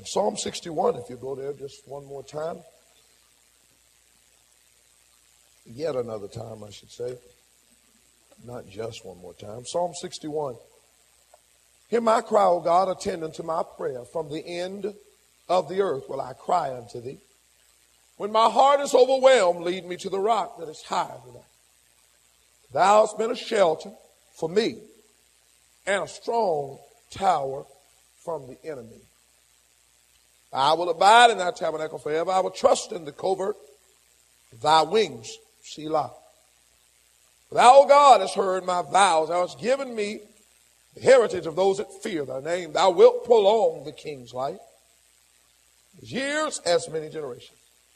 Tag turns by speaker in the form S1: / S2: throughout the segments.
S1: And Psalm 61, if you go there just one more time. Yet another time, I should say. Not just one more time. Psalm 61. Hear my cry, O God, attend unto my prayer. From the end of the earth will I cry unto thee. When my heart is overwhelmed, lead me to the rock that is higher than I. Thou hast been a shelter for me and a strong tower from the enemy. I will abide in thy tabernacle forever. I will trust in the covert of thy wings, Selah. Thou, O God, hast heard my vows. Thou hast given me the heritage of those that fear thy name. Thou wilt prolong the king's life. His years as many generations.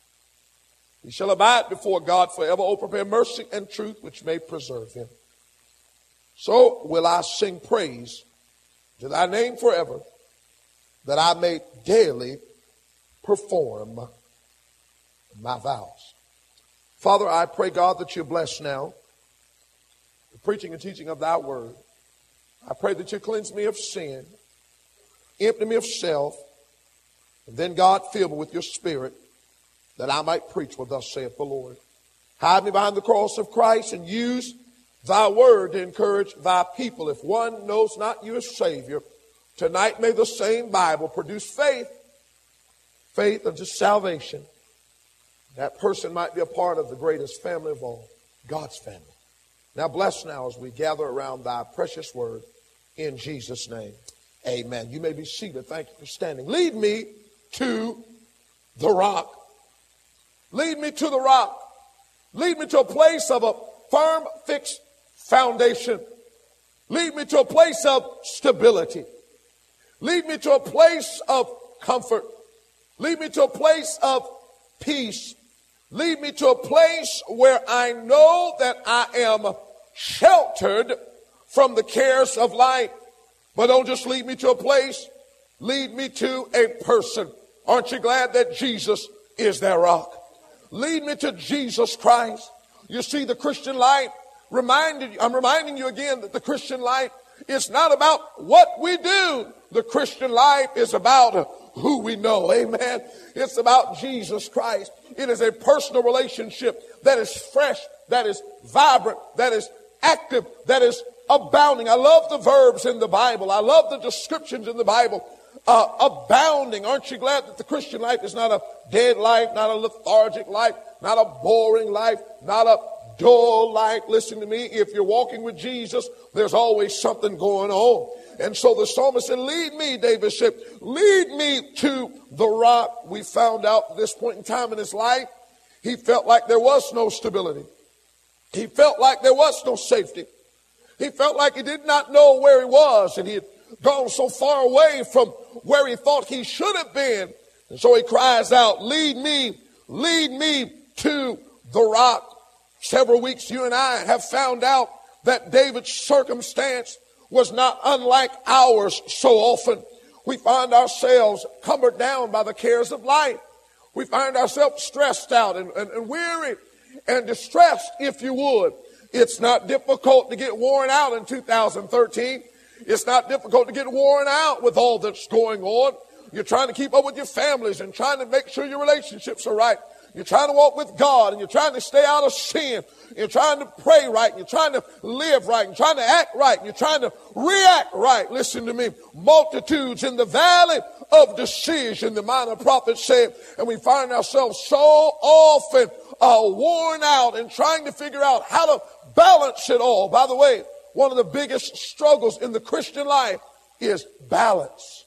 S1: He shall abide before God forever. O prepare mercy and truth, which may preserve him. So will I sing praise to thy name forever, that I may daily perform my vows. Father, I pray, God, that you bless now the preaching and teaching of thy word. I pray that you cleanse me of sin, empty me of self, and then, God, fill me with your spirit, that I might preach what thus saith the Lord. Hide me behind the cross of Christ and use thy word to encourage thy people. If one knows not you as Savior, tonight may the same Bible produce faith unto salvation. That person might be a part of the greatest family of all, God's family. Now bless now as we gather around thy precious word in Jesus' name. Amen. You may be seated. Thank you for standing. Lead me to the rock. Lead me to the rock. Lead me to a place of a firm, fixed foundation. Lead me to a place of stability. Lead me to a place of comfort. Lead me to a place of peace. Lead me to a place where I know that I am sheltered from the cares of life. But don't just lead me to a place. Lead me to a person. Aren't you glad that Jesus is that rock? Lead me to Jesus Christ. You see, the Christian life, I'm reminding you again that the Christian life is not about what we do. The Christian life is about who we know. Amen. It's about Jesus Christ. It is a personal relationship that is fresh, that is vibrant, that is active, that is abounding. I love the verbs in the Bible. I love the descriptions in the Bible. Abounding. Aren't you glad that the Christian life is not a dead life, not a lethargic life, not a boring life, not a dull life? Listen to me. If you're walking with Jesus, there's always something going on. And so the psalmist said, lead me, David said, lead me to the rock. We found out at this point in time in his life, he felt like there was no stability. He felt like there was no safety. He felt like he did not know where he was, and he had gone so far away from where he thought he should have been. And so he cries out, lead me to the rock. Several weeks you and I have found out that David's circumstance was not unlike ours. So often we find ourselves cumbered down by the cares of life. We find ourselves stressed out and weary and distressed, if you would. It's not difficult to get worn out in 2013. It's not difficult to get worn out with all that's going on. You're trying to keep up with your families and trying to make sure your relationships are right. You're trying to walk with God, and you're trying to stay out of sin. You're trying to pray right, and you're trying to live right, and you're trying to act right, and you're trying to react right. Listen to me. Multitudes in the valley of decision, the minor prophet said, and we find ourselves so often worn out and trying to figure out how to balance it all. By the way, one of the biggest struggles in the Christian life is balance.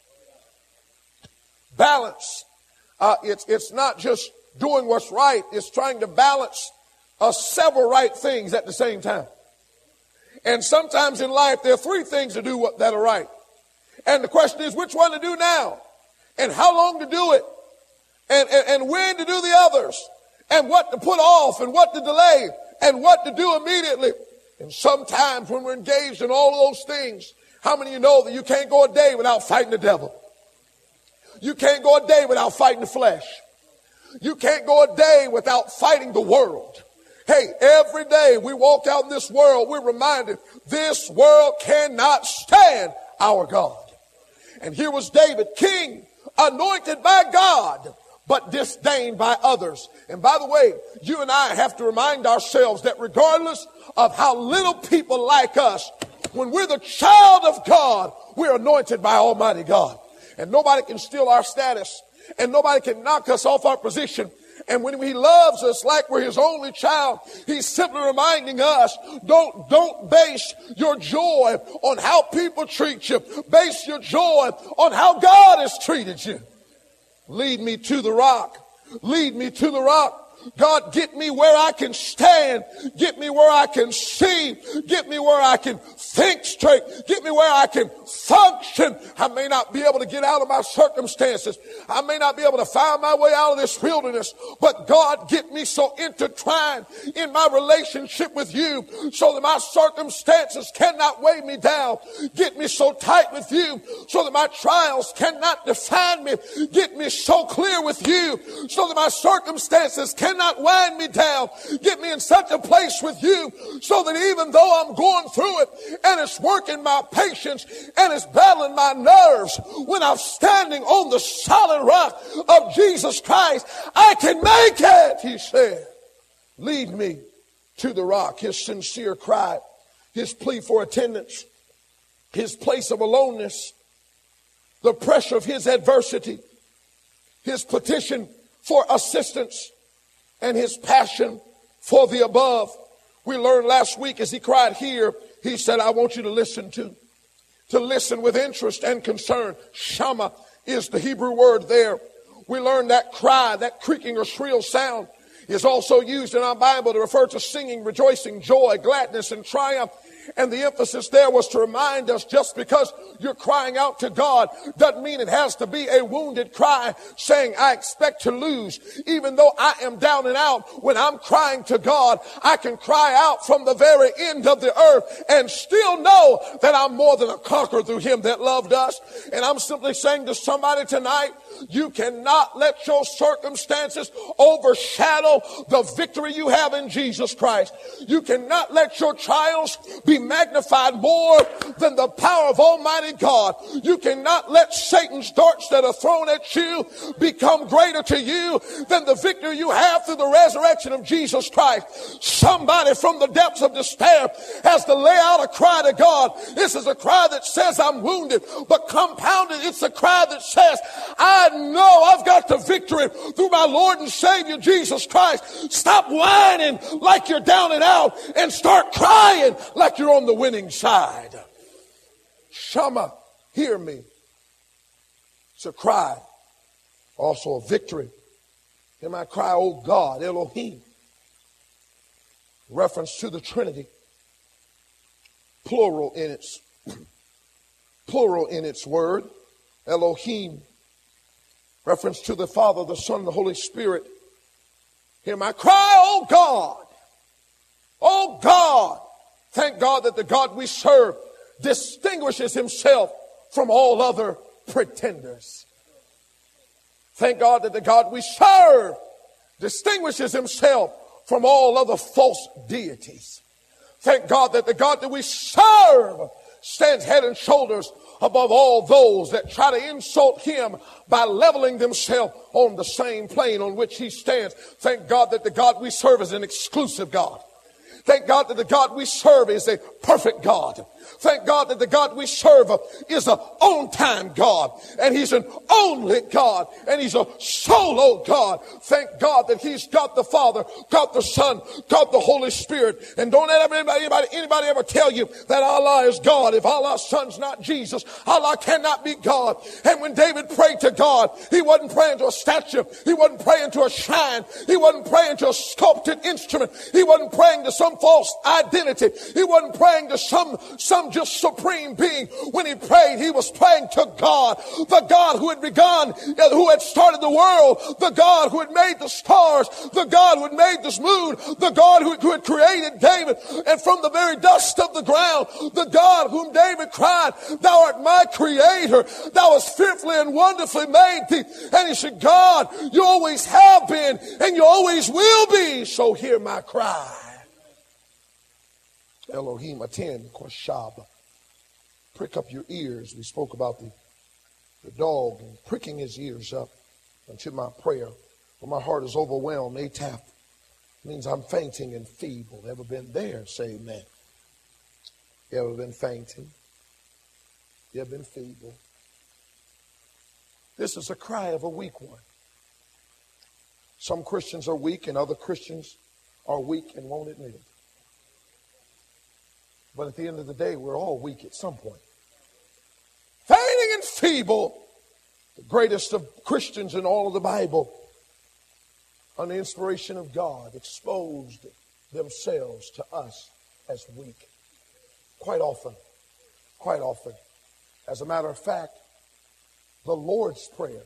S1: Balance. It's not just doing what's right. It's trying to balance several right things at the same time. And sometimes in life, there are three things to do that are right. And the question is, which one to do now? And how long to do it? And when to do the others? And what to put off and what to delay and what to do immediately. And sometimes when we're engaged in all of those things, how many of you know that you can't go a day without fighting the devil? You can't go a day without fighting the flesh. You can't go a day without fighting the world. Hey, every day we walk out in this world, we're reminded this world cannot stand our God. And here was David, king anointed by God, but disdained by others. And by the way, you and I have to remind ourselves that regardless of how little people like us, when we're the child of God, we're anointed by Almighty God. And nobody can steal our status, and nobody can knock us off our position. And when he loves us like we're his only child, he's simply reminding us, don't base your joy on how people treat you. Base your joy on how God has treated you. Lead me to the rock. Lead me to the rock. God, get me where I can stand. Get me where I can see. Get me where I can think straight. Get me where I can function. I may not be able to get out of my circumstances. I may not be able to find my way out of this wilderness. But God, get me so intertwined in my relationship with you so that my circumstances cannot weigh me down. Get me so tight with you so that my trials cannot define me. Get me so clear with you so that my circumstances cannot wind me down. Get me in such a place with you so that even though I'm going through it and it's working my patience and it's battling my nerves, when I'm standing on the solid rock of Jesus Christ, I can make it, he said. Lead me to the rock. His sincere cry, his plea for attendance, his place of aloneness, the pressure of his adversity, his petition for assistance, and his passion for the above. We learned last week as he cried here, he said, I want you to listen to listen with interest and concern. Shama is the Hebrew word there. We learned that cry, that creaking or shrill sound is also used in our Bible to refer to singing, rejoicing, joy, gladness, and triumph. And the emphasis there was to remind us just because you're crying out to God doesn't mean it has to be a wounded cry saying, I expect to lose. Even though I am down and out, when I'm crying to God, I can cry out from the very end of the earth and still know that I'm more than a conqueror through him that loved us. And I'm simply saying to somebody tonight, you cannot let your circumstances overshadow the victory you have in Jesus Christ. You cannot let your trials be magnified more than the power of Almighty God. You cannot let Satan's darts that are thrown at you become greater to you than the victory you have through the resurrection of Jesus Christ. Somebody from the depths of despair has to lay out a cry to God. This is a cry that says I'm wounded, but compounded, it's a cry that says I know I've got the victory through my Lord and Savior Jesus Christ. Stop whining like you're down and out and start crying like you're on the winning side. Shama, hear me. It's a cry, also a victory. In my cry, oh God, Elohim. Reference to the Trinity. Plural in its word. Elohim. Reference to the Father, the Son, and the Holy Spirit. Hear my cry, oh God. Oh God. Thank God that the God we serve distinguishes himself from all other pretenders. Thank God that the God we serve distinguishes himself from all other false deities. Thank God that the God that we serve stands head and shoulders above all those that try to insult him by leveling themselves on the same plane on which he stands. Thank God that the God we serve is an exclusive God. Thank God that the God we serve is a perfect God. Thank God that the God we serve is an on-time God. And he's an only God. And he's a solo God. Thank God that he's God the Father, God the Son, God the Holy Spirit. And don't let anybody ever tell you that Allah is God. If Allah's Son's not Jesus, Allah cannot be God. And when David prayed to God, he wasn't praying to a statue. He wasn't praying to a shrine. He wasn't praying to a sculpted instrument. He wasn't praying to some false identity. He wasn't praying to some just supreme being. When he prayed, he was praying to God, the God who had begun, who had started the world, the God who had made the stars, the God who had made this moon, the God who had created David, and from the very dust of the ground, the God whom David cried, thou art my creator, thou hast fearfully and wonderfully made thee. And he said, God, you always have been and you always will be, so hear my cry. Elohim attend Koshab. Prick up your ears. We spoke about the the dog and pricking his ears up unto my prayer. When my heart is overwhelmed, atap means I'm fainting and feeble. Ever been there? Say amen. You ever been fainting? You ever been feeble? This is a cry of a weak one. Some Christians are weak and other Christians are weak and won't admit it. But at the end of the day, we're all weak at some point. Fainting and feeble, the greatest of Christians in all of the Bible, on the inspiration of God, exposed themselves to us as weak. Quite often. As a matter of fact, the Lord's Prayer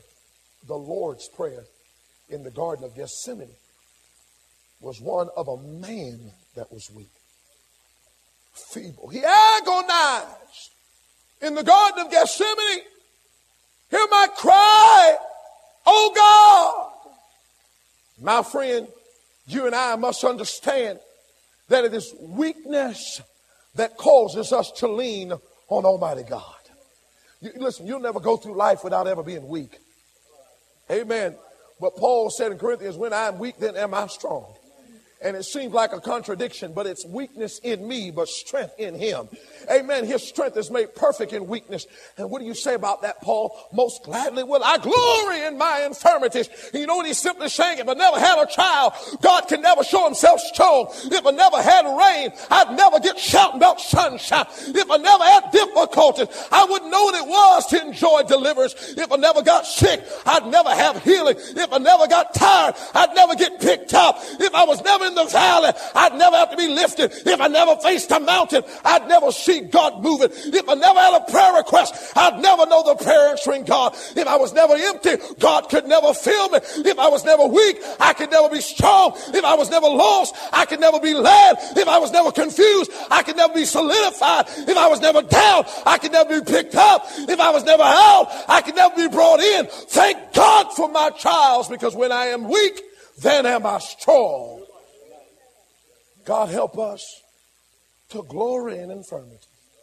S1: in the Garden of Gethsemane was one of a man that was weak, feeble. He agonized in the Garden of Gethsemane. Hear my cry, oh God. My friend, you and I must understand that it is weakness that causes us to lean on Almighty God. Listen, you'll never go through life without ever being weak. Amen. But Paul said in Corinthians, when I'm weak, then am I strong. And it seems like a contradiction, but it's weakness in me, but strength in him. Amen. His strength is made perfect in weakness. And what do you say about that, Paul? Most gladly will I glory in my infirmities. And you know what he's simply saying? If I never had a child, God can never show himself strong. If I never had rain, I'd never get shouting about sunshine. If I never had difficulties, I wouldn't know what it was to enjoy deliverance. If I never got sick, I'd never have healing. If I never got tired, I'd never get picked up. If I was never in the valley, I'd never have to be lifted. If I never faced a mountain, I'd never see God moving. If I never had a prayer request, I'd never know the prayer answering God. If I was never empty, God could never fill me. If I was never weak, I could never be strong. If I was never lost, I could never be led. If I was never confused, I could never be solidified. If I was never down, I could never be picked up. If I was never out, I could never be brought in. Thank God for my trials, because when I am weak, then am I strong. God help us to glory in infirmity.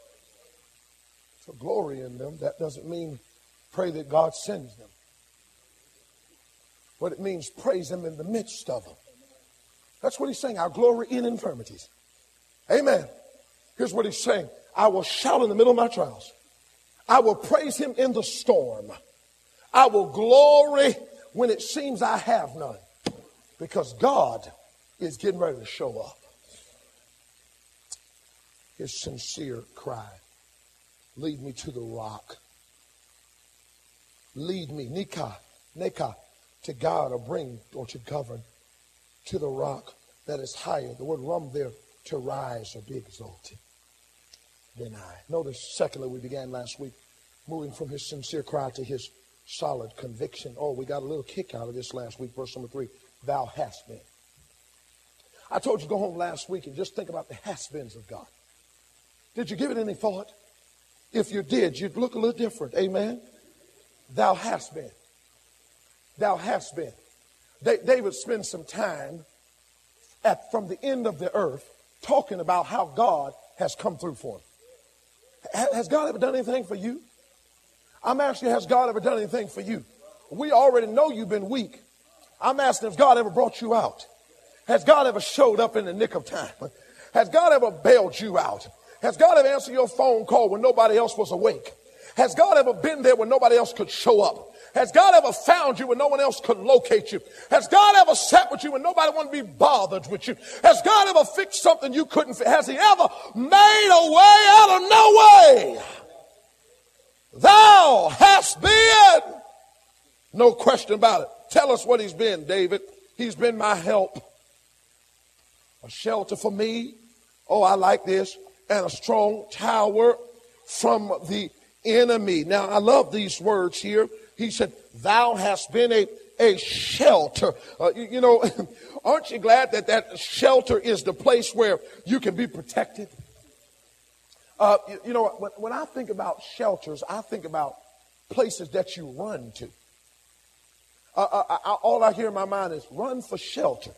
S1: To glory in them, that doesn't mean pray that God sends them. What it means, praise him in the midst of them. That's what he's saying, our glory in infirmities. Amen. Here's what he's saying. I will shout in the middle of my trials. I will praise him in the storm. I will glory when it seems I have none. Because God is getting ready to show up. His sincere cry, lead me to the rock. Lead me, Neka, to God, or bring, or to govern, to the rock that is higher. The word rum there, to rise or be exalted than I. Notice, secondly, we began last week, moving from his sincere cry to his solid conviction. Oh, we got a little kick out of this last week, verse number 3. Thou hast been. I told you to go home last week and just think about the has-beens of God. Did you give it any thought? If you did, you'd look a little different. Amen. Thou hast been. Thou hast been. David spends some time from the end of the earth talking about how God has come through for him. Has God ever done anything for you? I'm asking you, has God ever done anything for you? We already know you've been weak. I'm asking if God ever brought you out. Has God ever showed up in the nick of time? Has God ever bailed you out? Has God ever answered your phone call when nobody else was awake? Has God ever been there when nobody else could show up? Has God ever found you when no one else could locate you? Has God ever sat with you when nobody wanted to be bothered with you? Has God ever fixed something you couldn't fix? Has he ever made a way out of no way? Thou hast been. No question about it. Tell us what he's been, David. He's been my help. A shelter for me. Oh, I like this. And a strong tower from the enemy. Now, I love these words here. He said, thou hast been a shelter. Aren't you glad that shelter is the place where you can be protected? When I think about shelters, I think about places that you run to. All I hear in my mind is run for shelter.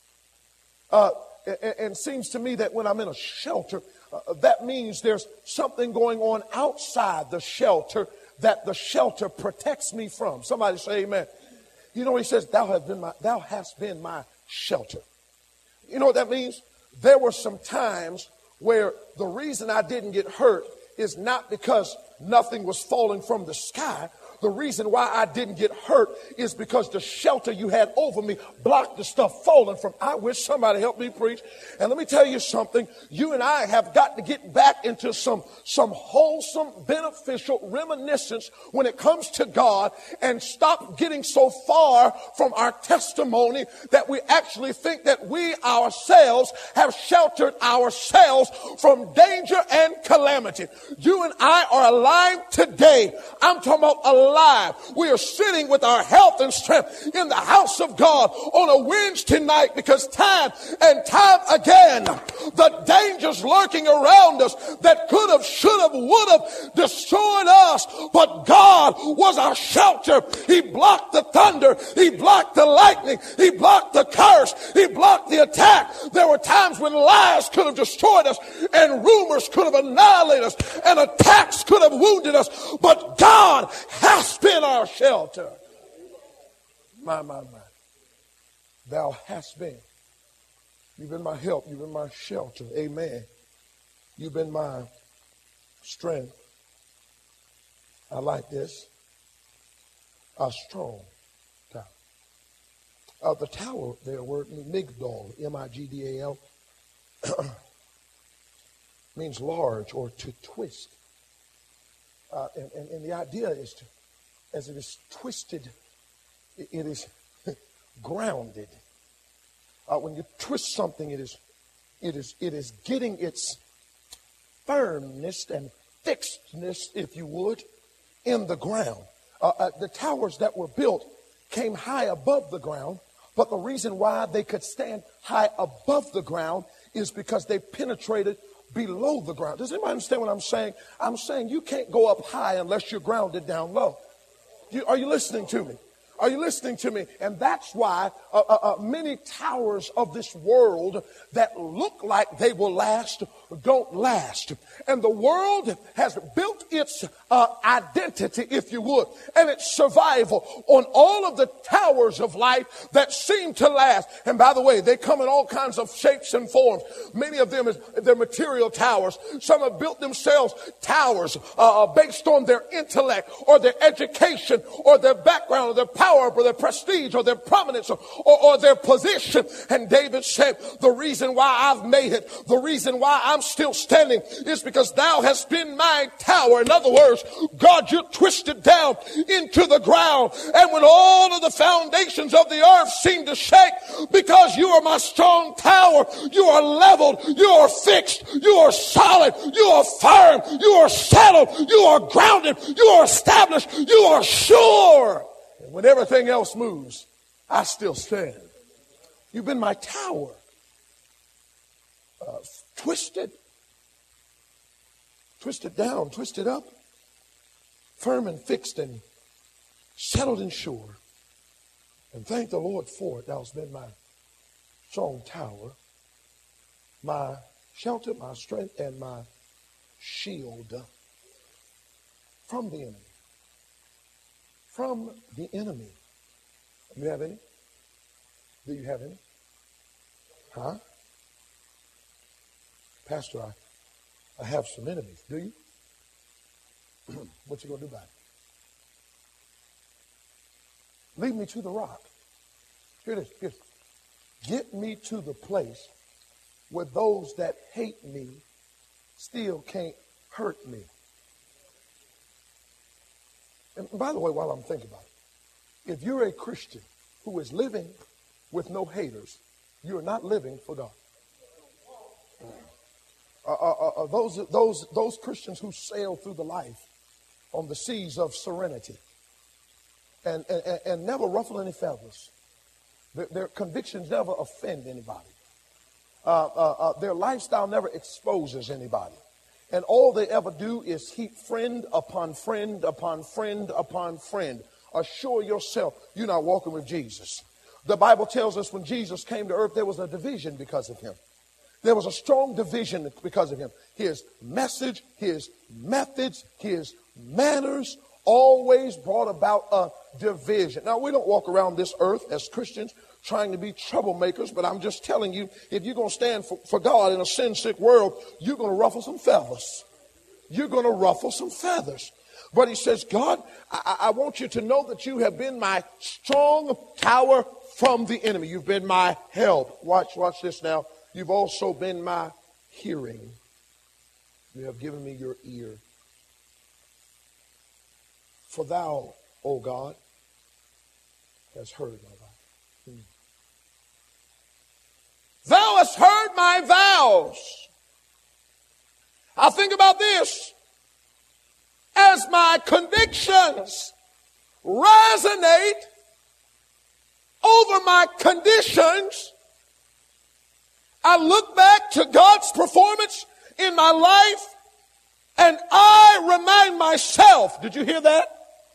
S1: And seems to me that when I'm in a shelter, that means there's something going on outside the shelter that the shelter protects me from. Somebody say amen. You know what he says? Thou hast been my shelter. You know what that means? There were some times where the reason I didn't get hurt is not because nothing was falling from the sky. The reason why I didn't get hurt is because the shelter you had over me blocked the stuff falling from. I wish somebody helped me preach. And let me tell you something. You and I have got to get back into some wholesome, beneficial reminiscence when it comes to God, and stop getting so far from our testimony that we actually think that we ourselves have sheltered ourselves from danger and calamity. You and I are alive today. I'm talking about alive. We are sitting with our health and strength in the house of God on a Wednesday night because time and time again, the dangers lurking around us that could have, should have, would have destroyed us. But God was our shelter. He blocked the thunder. He blocked the lightning. He blocked the curse. He blocked the attack. There were times when lies could have destroyed us and rumors could have annihilated us and attacks could have wounded us. But God has been our shelter. My. Thou hast been. You've been my help. You've been my shelter. Amen. You've been my strength. I like this. A strong tower. The tower, their word, Migdal, M-I-G-D-A-L, means large or to twist. And the idea is to, as it is twisted, it is grounded. When you twist something, it is getting its firmness and fixedness, if you would, in the ground. The towers that were built came high above the ground, but the reason why they could stand high above the ground is because they penetrated below the ground. Does anybody understand what I'm saying? I'm saying you can't go up high unless you're grounded down low. Are you listening to me? Are you listening to me? And that's why many towers of this world that look like they will last don't last. And the world has built its identity, if you would, and its survival on all of the towers of life that seem to last. And by the way, they come in all kinds of shapes and forms. Many of them, they're material towers. Some have built themselves towers based on their intellect or their education or their background or their power or their prestige or their prominence or their position. And David said, the reason why I've made it, the reason why I'm still standing is because thou hast been my tower. In other words, God, you're twisted down into the ground. And when all of the foundations of the earth seem to shake, because you are my strong tower, you are leveled, you are fixed, you are solid, you are firm, you are settled, you are grounded, you are established, you are sure. And when everything else moves, I still stand. You've been my tower. Twisted down, twisted up, firm and fixed and settled and sure. And thank the Lord for it. Thou hast been my strong tower, my shelter, my strength, and my shield from the enemy. From the enemy. Do you have any? Do you have any? Huh? Pastor, I have some enemies. Do you? What you going to do about it? Lead me to the rock. Here it is. Get me to the place where those that hate me still can't hurt me. And by the way, while I'm thinking about it, if you're a Christian who is living with no haters, you're not living for God. Those Christians who sail through the life on the seas of serenity and never ruffle any feathers. Their convictions never offend anybody. Their lifestyle never exposes anybody. And all they ever do is heap friend upon friend upon friend upon friend. Assure yourself you're not walking with Jesus. The Bible tells us when Jesus came to earth, there was a division because of him. There was a strong division because of him. His message, his methods, his manners, always brought about a division. Now, we don't walk around this earth as Christians trying to be troublemakers, but I'm just telling you, if you're going to stand for God in a sin-sick world, you're going to ruffle some feathers. You're going to ruffle some feathers. But he says, God, I want you to know that you have been my strong tower from the enemy. You've been my help. Watch this now. You've also been my hearing. You have given me your ear. For thou, O God, hast heard my vow. Thou hast heard my vows. I think about this. As my convictions resonate over my conditions, I look back to God's performance in my life and I remind myself, did you hear that?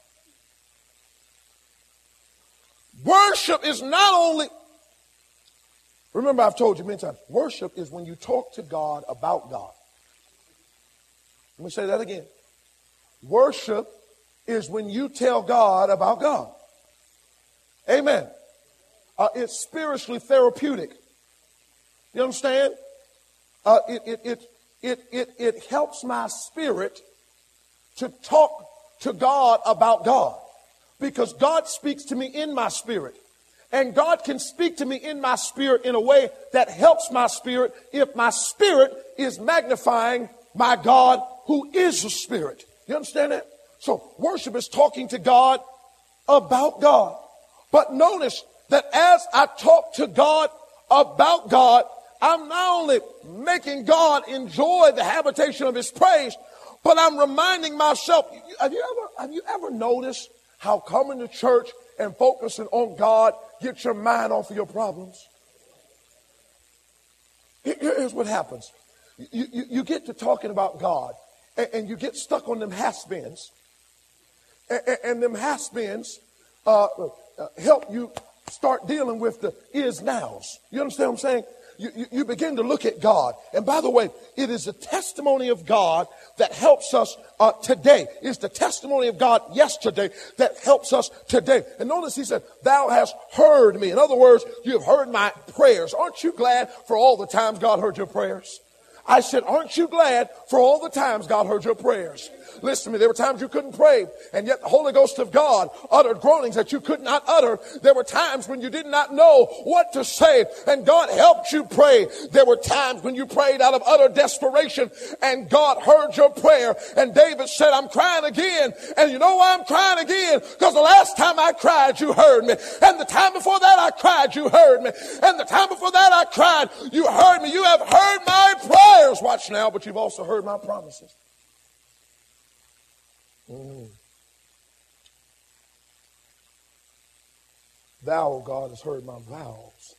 S1: Worship is not only, remember I've told you many times, worship is when you talk to God about God. Let me say that again. Worship is when you tell God about God. Amen. It's spiritually therapeutic. You understand? It helps my spirit to talk to God about God. Because God speaks to me in my spirit. And God can speak to me in my spirit in a way that helps my spirit if my spirit is magnifying my God who is a spirit. You understand that? So worship is talking to God about God. But notice that as I talk to God about God, I'm not only making God enjoy the habitation of his praise, but I'm reminding myself, have you ever noticed how coming to church and focusing on God gets your mind off of your problems? Here's what happens. You get to talking about God and you get stuck on them has-beens. And them has-beens help you start dealing with the is-nows. You understand what I'm saying? You begin to look at God. And by the way, it is the testimony of God that helps us today. It's the testimony of God yesterday that helps us today. And notice he said, thou hast heard me. In other words, you have heard my prayers. Aren't you glad for all the times God heard your prayers? I said, aren't you glad for all the times God heard your prayers? Listen to me, there were times you couldn't pray, and yet the Holy Ghost of God uttered groanings that you could not utter. There were times when you did not know what to say, and God helped you pray. There were times when you prayed out of utter desperation, and God heard your prayer. And David said, I'm crying again. And you know why I'm crying again? Because the last time I cried, you heard me. And the time before that I cried, you heard me. And the time before that I cried, you heard me. You have heard my prayers. Watch now, but you've also heard my promises. Thou, O God, hast heard my vows.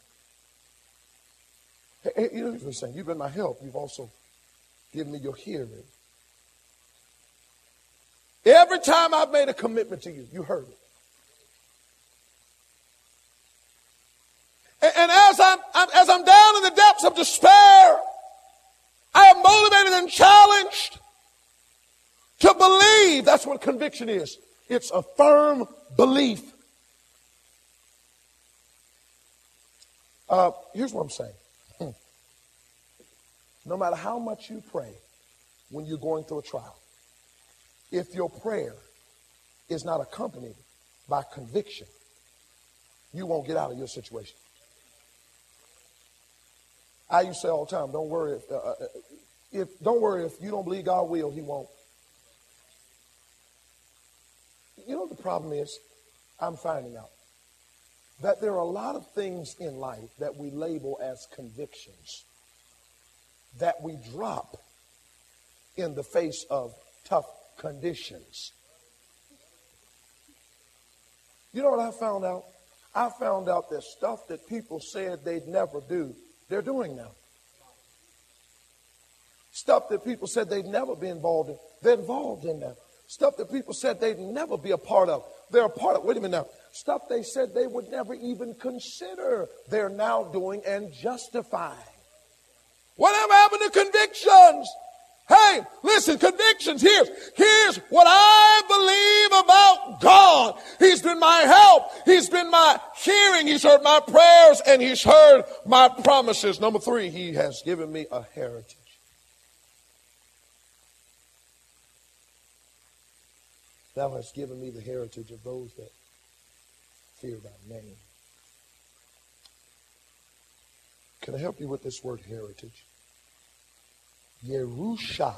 S1: Hey, you know what I'm saying? You've been my help. You've also given me your hearing. Every time I've made a commitment to you, you heard it. And as I'm down in the depths of despair, I am motivated and challenged to believe. That's what conviction is. It's a firm belief. Here's what I'm saying. No matter how much you pray when you're going through a trial, if your prayer is not accompanied by conviction, you won't get out of your situation. I used to say all the time, don't worry if you don't believe God will, he won't. You know what the problem is? I'm finding out that there are a lot of things in life that we label as convictions that we drop in the face of tough conditions. You know what I found out? I found out that stuff that people said they'd never do, they're doing now. Stuff that people said they'd never be involved in, they're involved in now. Stuff that people said they'd never be a part of, they're a part of. Wait a minute now. Stuff they said they would never even consider, they're now doing and justifying. Whatever happened to convictions? Hey, saying. Listen, convictions. Here's what I believe about God. He's been my help. He's been my hearing. He's heard my prayers and he's heard my promises. Number 3, he has given me a heritage. Thou hast given me the heritage of those that fear thy name. Can I help you with this word heritage? Yerusha.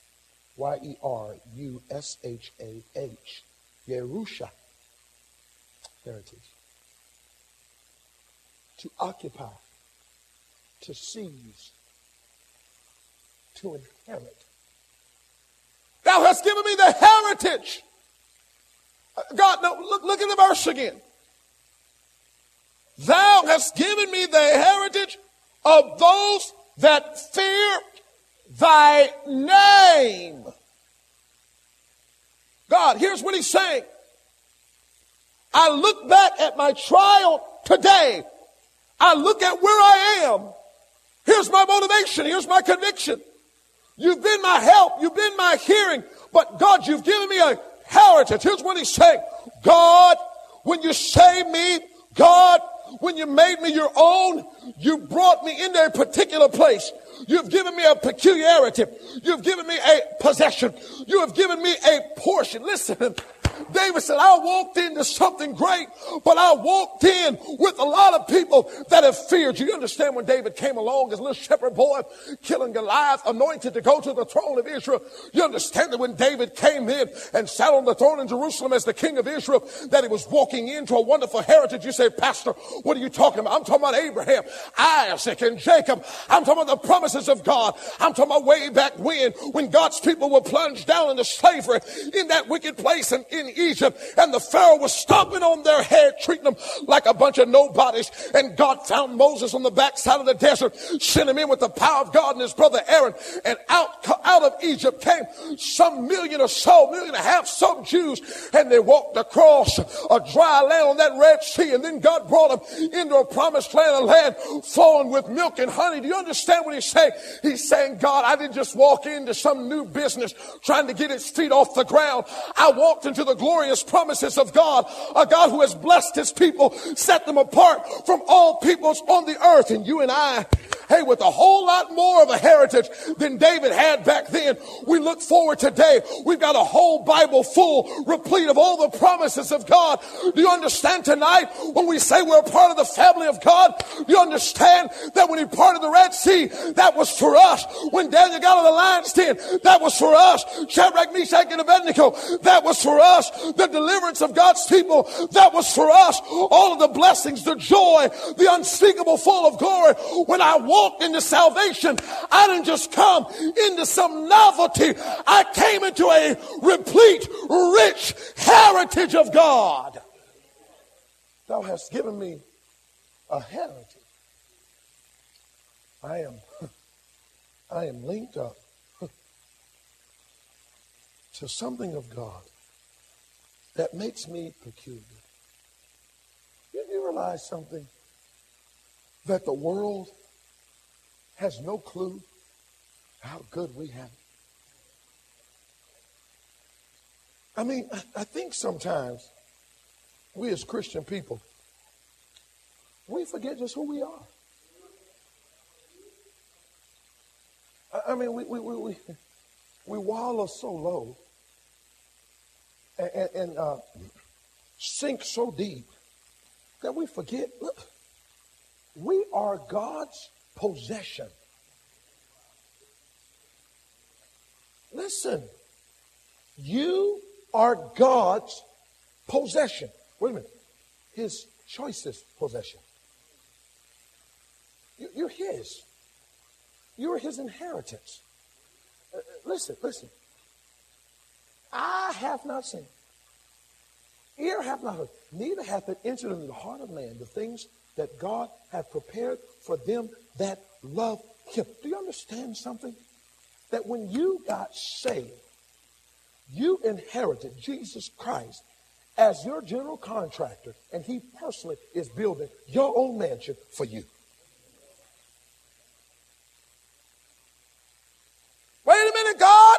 S1: Y-E-R-U-S-H-A-H. Yerusha. Heritage. To occupy. To seize. To inherit. Thou hast given me the heritage. God, no, look at the verse again. Thou hast given me the heritage of those that fear thy name. God, here's what he's saying. I look back at my trial today. I look at where I am. Here's my motivation. Here's my conviction. You've been my help. You've been my hearing. But God, you've given me a heritage. Here's what he's saying. God, when you saved me, God, when you made me your own, you brought me into a particular place. You've given me a peculiarity. You've given me a possession. You have given me a portion. Listen, David said, I walked into something great, but I walked in with a lot of people that have feared you. You understand when David came along as a little shepherd boy, killing Goliath, anointed to go to the throne of Israel. You understand that when David came in and sat on the throne in Jerusalem as the king of Israel, that he was walking into a wonderful heritage. You say, Pastor, what are you talking about? I'm talking about Abraham, Isaac, and Jacob. I'm talking about the promises of God. I'm talking about way back when God's people were plunged down into slavery in that wicked place and in Egypt, and the Pharaoh was stomping on their head, treating them like a bunch of nobodies. And God found Moses on the backside of the desert, sent him in with the power of God and his brother Aaron, and out of Egypt came some million or so, 1.5 million some Jews, and they walked across a dry land on that Red Sea, and then God brought them into a promised land, a land flowing with milk and honey. Do you understand what he's saying? He's saying, God, I didn't just walk into some new business trying to get its feet off the ground. I walked into the glorious promises of God, a God who has blessed his people, set them apart from all peoples on the earth. And you and I, hey, with a whole lot more of a heritage than David had back then, we look forward today. We've got a whole Bible full, replete of all the promises of God. Do you understand tonight when we say we're a part of the family of God? Do you understand that when he parted the Red Sea, that was for us? When Daniel got out of the lion's den, that was for us. Shadrach, Meshach, and Abednego, that was for us. The deliverance of God's people, that was for us. All of the blessings, the joy, the unspeakable full of glory. When I walked into salvation, I didn't just come into some novelty. I came into a replete, rich heritage of God. Thou hast given me a heritage. I am linked up to something of God that makes me peculiar. You realize something? That the world has no clue how good we have it. I mean, I think sometimes we as Christian people, we forget just who we are. I mean, we wallow so low and sink so deep that we forget, look, we are God's possession. Listen, you are God's possession. Wait a minute. His choicest possession. You're his. You're his inheritance. Listen. I have not seen, ear hath not heard, neither hath it entered into the heart of man the things that God hath prepared for them that love him. Do you understand something? That when you got saved, you inherited Jesus Christ as your general contractor, and he personally is building your own mansion for you. Wait a minute, God.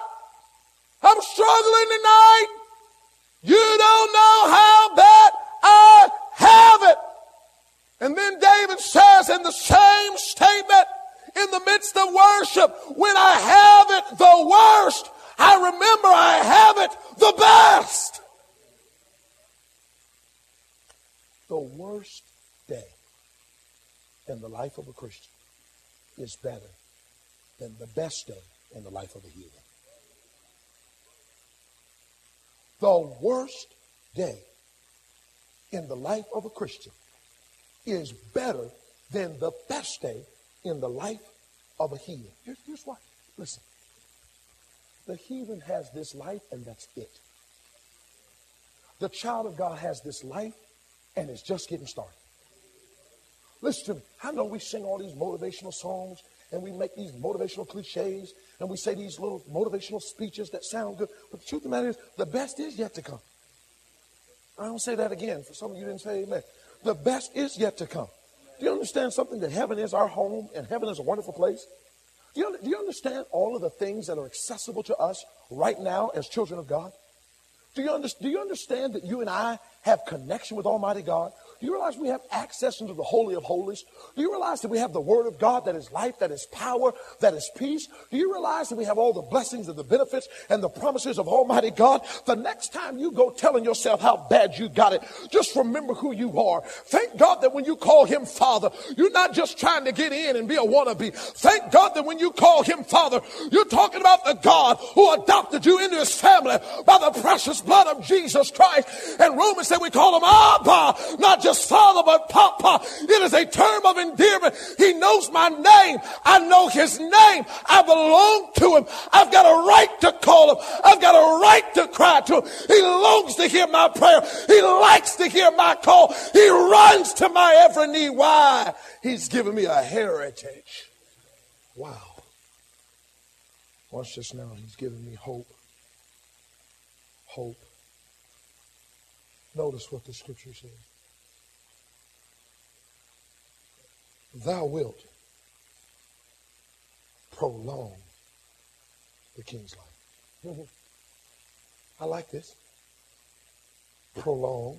S1: says in the same statement, in the midst of worship, when I have it the worst, I remember I have it the best. The worst day in the life of a Christian is better than the best day in the life of a heathen. The worst day in the life of a Christian is better than the best day in the life of a heathen. Here's why. Listen. The heathen has this life and that's it. The child of God has this life and it's just getting started. Listen to me. I know we sing all these motivational songs and we make these motivational cliches and we say these little motivational speeches that sound good. But the truth of the matter is, the best is yet to come. I don't say that again. For some of you didn't say amen. The best is yet to come. Do you understand something? That heaven is our home and heaven is a wonderful place. Do you understand all of the things that are accessible to us right now as children of God? Do you understand that you and I have connection with Almighty God? Do you realize we have access into the Holy of Holies? Do you realize that we have the Word of God that is life, that is power, that is peace? Do you realize that we have all the blessings and the benefits and the promises of Almighty God? The next time you go telling yourself how bad you got it, just remember who you are. Thank God that when you call Him Father, you're not just trying to get in and be a wannabe. Thank God that when you call Him Father, you're talking about the God who adopted you into His family by the precious blood of Jesus Christ. And Romans said we call Him Abba, not just Father, but Papa. It is a term of endearment. He knows my name. I know His name. I belong to Him. I've got a right to call Him. I've got a right to cry to Him. He longs to hear my prayer. He likes to hear my call. He runs to my every need. Why? He's given me a heritage. Wow. Watch this now. He's given me hope. Hope. Notice what the scripture says. Thou wilt prolong the king's life. I like this. Prolong.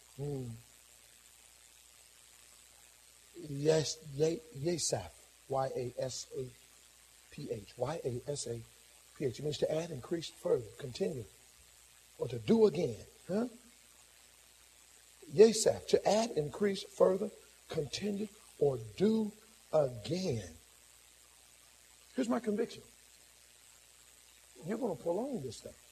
S1: Yes, Yasaph. Y-A-S-A-P-H. Y-A-S-A-P-H. It means to add, increase, further, continue, or to do again. Huh? Yasaph. To add, increase, further, continue, or do again. Here's my conviction. You're going to prolong this thing.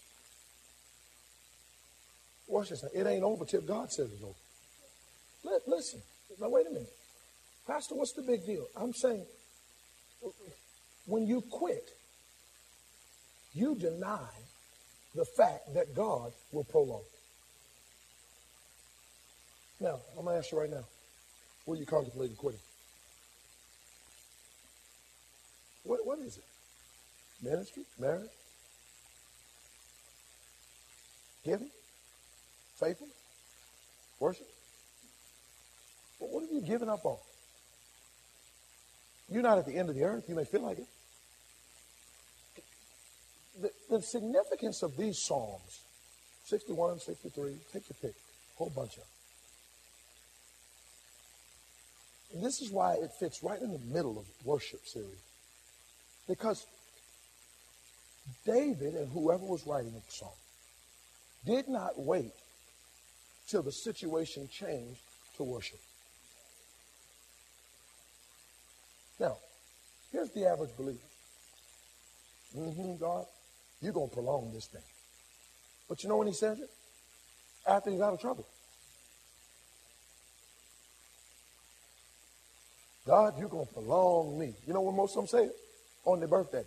S1: Watch this. It ain't over till God says it's over. Listen. Now, wait a minute. Pastor, what's the big deal? I'm saying when you quit, you deny the fact that God will prolong. Now, I'm going to ask you right now. What are you contemplating quitting? What is it? Ministry? Marriage? Giving? Faithful? Worship? What have you given up on? You're not at the end of the earth. You may feel like it. The significance of these Psalms, 61, 63, take your pick, a whole bunch of them. And this is why it fits right in the middle of worship series. Because David and whoever was writing the song did not wait till the situation changed to worship. Now, here's the average believer. God, you're going to prolong this thing. But you know when he says it? After he's out of trouble. God, you're going to prolong me. You know when most of them say it? On their birthday.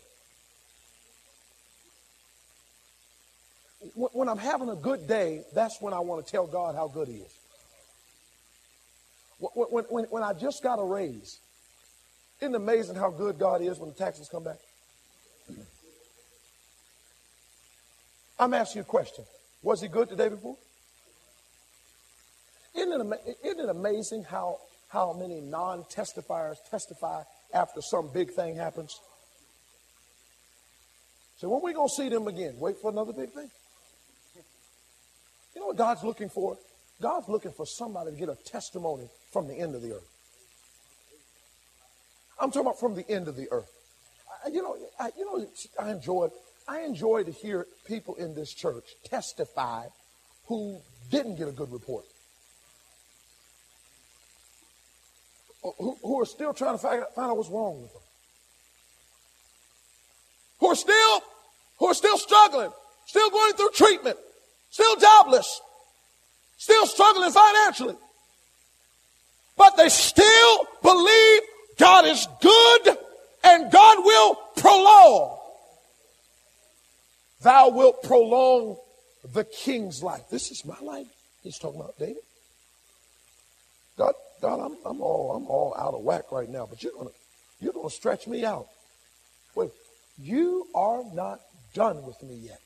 S1: When I'm having a good day, that's when I want to tell God how good He is. When I just got a raise, isn't it amazing how good God is when the taxes come back? I'm asking you a question. Was He good the day before? Isn't it amazing how many non-testifiers testify after some big thing happens? So when are we going to see them again? Wait for another big thing? You know what God's looking for? God's looking for somebody to get a testimony from the end of the earth. I'm talking about from the end of the earth. I enjoy to hear people in this church testify who didn't get a good report. Who are still trying to find out what's wrong with them. Who are still struggling, still going through treatment, still jobless, still struggling financially. But they still believe God is good and God will prolong. Thou wilt prolong the king's life. This is my life. He's talking about David. God, I'm all out of whack right now, but you're gonna stretch me out. Wait, you are not done with me yet.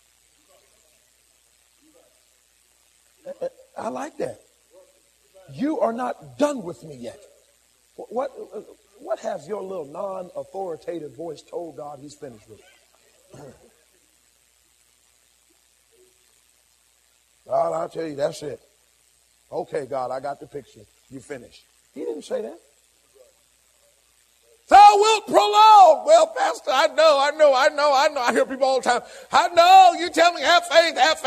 S1: I like that. You are not done with me yet. What has your little non-authoritative voice told God he's finished with? God, I'll tell you, that's it. Okay, God, I got the picture. You finished. He didn't say that. Thou wilt prolong. Well, Pastor, I know. I hear people all the time. I know. You tell me have faith. I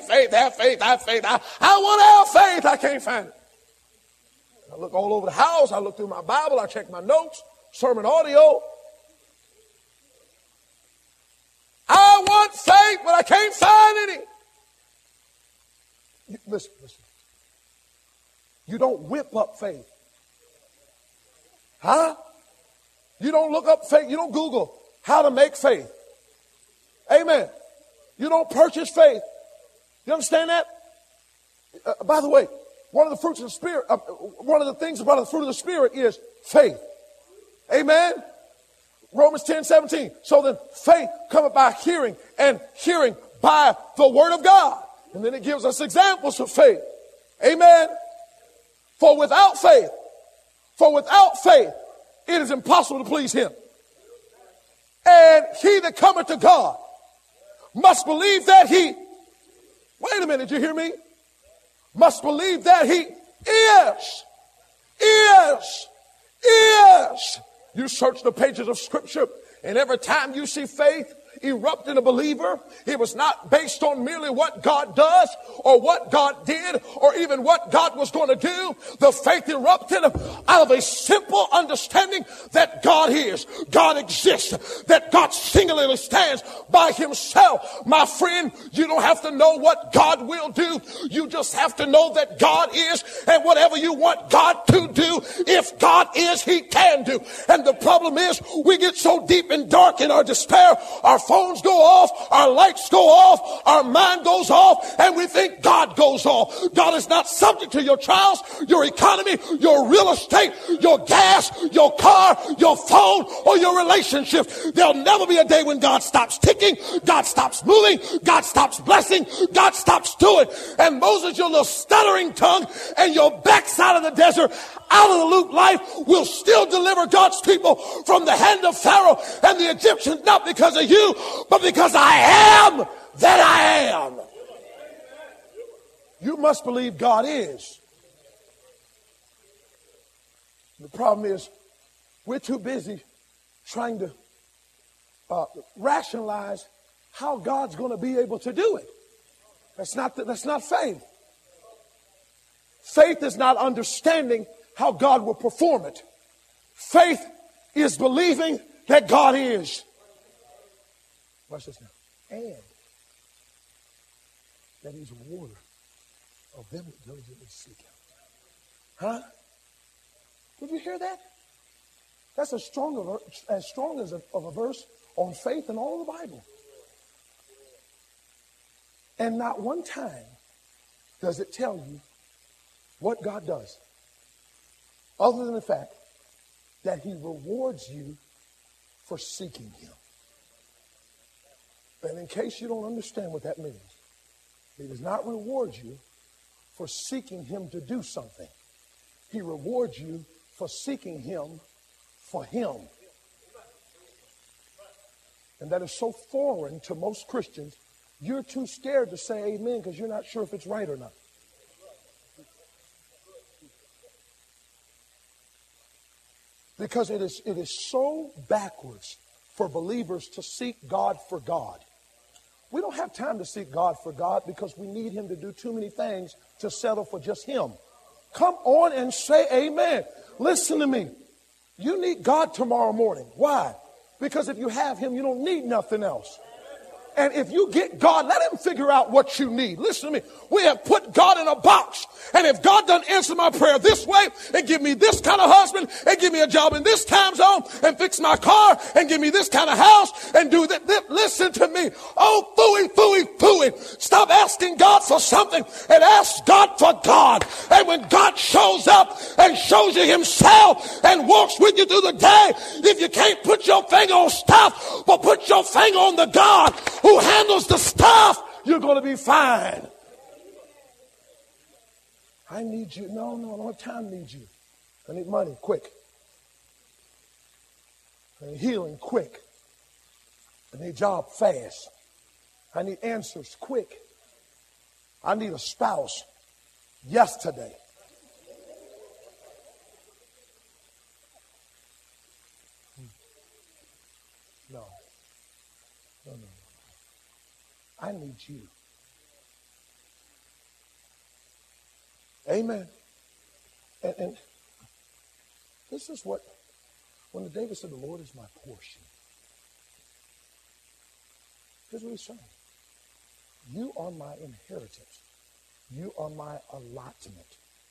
S1: want to have faith. I can't find it. I look all over the house. I look through my Bible. I check my notes, sermon audio. I want faith, but I can't find any. Listen. You don't whip up faith. Huh? You don't look up faith. You don't Google how to make faith. Amen. You don't purchase faith. You understand that? By the way, one of the fruits of the Spirit, one of the things about the fruit of the Spirit is faith. Amen. Romans 10:17. So then faith cometh by hearing, and hearing by the word of God. And then it gives us examples of faith. Amen. For without faith, it is impossible to please him. And he that cometh to God must believe that he, wait a minute, did you hear me? Must believe that he is. You search the pages of Scripture, and every time you see faith erupt in a believer, it was not based on merely what God does or what God did or even what God was going to do. The faith erupted out of a simple understanding that God is, God exists, that God singularly stands by himself. My friend, you don't have to know what God will do. You just have to know that God is, and whatever you want God to do, if God is, he can do. And the problem is we get so deep and dark in our despair, our phones go off, our lights go off, our mind goes off, and we think God goes off. God is not subject to your trials, your economy, your real estate, your gas, your car, your phone, or your relationship. There'll never be a day when God stops ticking, God stops moving, God stops blessing, God stops doing. And Moses, your little stuttering tongue and your backside of the desert, out of the loop life will still deliver God's people from the hand of Pharaoh and the Egyptians, not because of you, but because I am that I am. You must believe God is. The problem is we're too busy trying to rationalize how God's going to be able to do it. That's not faith. Faith is not understanding how God will perform it. Faith is believing that God is. Watch this now. And that he's a rewarder of them that diligently seek him. Huh? Did you hear that? That's as strong as a verse on faith in all of the Bible. And not one time does it tell you what God does, other than the fact that he rewards you for seeking him. And in case you don't understand what that means, he does not reward you for seeking him to do something. He rewards you for seeking him for him. And that is so foreign to most Christians, you're too scared to say amen because you're not sure if it's right or not. Because it is so backwards for believers to seek God for God. We don't have time to seek God for God because we need him to do too many things to settle for just him. Come on and say amen. Listen to me. You need God tomorrow morning. Why? Because if you have him, you don't need nothing else. And if you get God, let him figure out what you need. Listen to me. We have put God in a box. And if God doesn't answer my prayer this way and give me this kind of husband and give me a job in this time zone and fix my car and give me this kind of house and do that, listen to me. Oh, phooey, phooey, phooey. Stop asking God for something and ask God for God. And when God shows up and shows you himself and walks with you through the day, if you can't put your finger on stuff, but put your finger on the God who handles the stuff, you're going to be fine. I need you. No, I don't have time to need you. I need money, quick. I need healing, quick. I need a job, fast. I need answers, quick. I need a spouse, yesterday. No. I need you. Amen. And this is what, when David said, the Lord is my portion. Here's what he's saying. You are my inheritance. You are my allotment.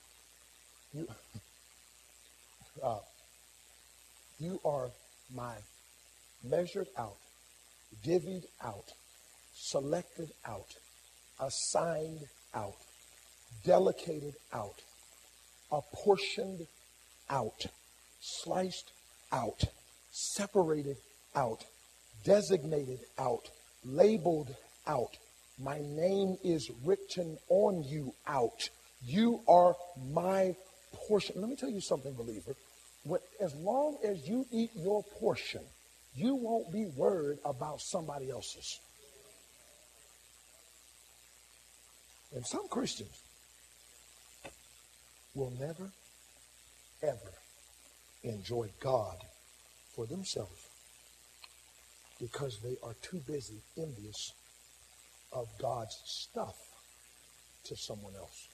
S1: You are my measured out, divvied out, selected out, assigned out, delegated out, apportioned out, sliced out, separated out, designated out, labeled out. My name is written on you out. You are my portion. Let me tell you something, believer. As long as you eat your portion, you won't be worried about somebody else's. And some Christians will never, ever enjoy God for themselves because they are too busy envious of God's stuff to someone else.